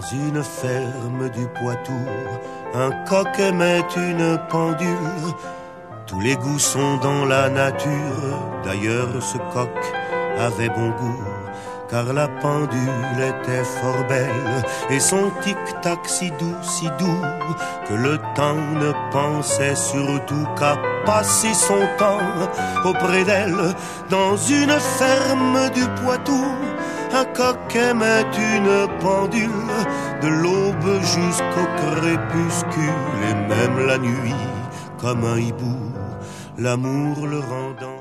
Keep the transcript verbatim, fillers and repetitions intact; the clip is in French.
une ferme du Poitou, un coq aimait une pendule. Tous les goûts sont dans la nature. D'ailleurs ce coq avait bon goût, car la pendule était fort belle, et son tic-tac si doux, si doux, que le temps ne pensait surtout qu'à passer son temps auprès d'elle. Dans une ferme du Poitou, un coq aimait une pendule, de l'aube jusqu'au crépuscule, et même la nuit, comme un hibou, l'amour le rendant